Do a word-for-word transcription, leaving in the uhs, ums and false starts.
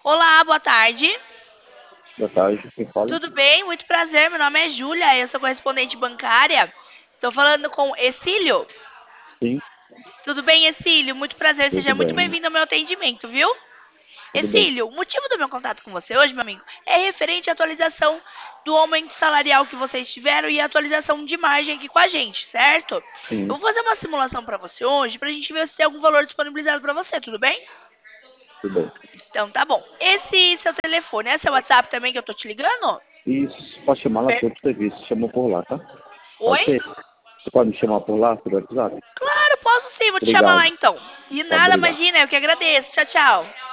Olá, boa tarde. Boa tarde, quem fala? Tudo bem? Muito prazer. Meu nome é Júlia, eu sou correspondente bancária. Estou falando com Exílio. Sim, Tudo bem, Exílio? Muito prazer. tudo Seja muito bem, bem-vindo ao meu atendimento, viu? tudo bem. Exílio, o motivo do meu contato com você hoje, meu amigo, é referente à atualização do aumento salarial que vocês tiveram e a atualização de margem aqui com a gente, certo? Eu Sim, vou fazer uma simulação para você hoje, para a gente ver se tem algum valor disponibilizado para você, tudo bem? tudo bem. Então tá bom. Esse seu telefone é seu WhatsApp também que eu tô te ligando? Isso, pode chamar lá Per- para outro serviço, chama por lá, tá? Pode Oi? ser? Você pode me chamar por lá, por WhatsApp? Claro, posso sim, vou te chamar lá Obrigado, então. E tá, nada, obrigado. imagina, eu que agradeço. Tchau, tchau.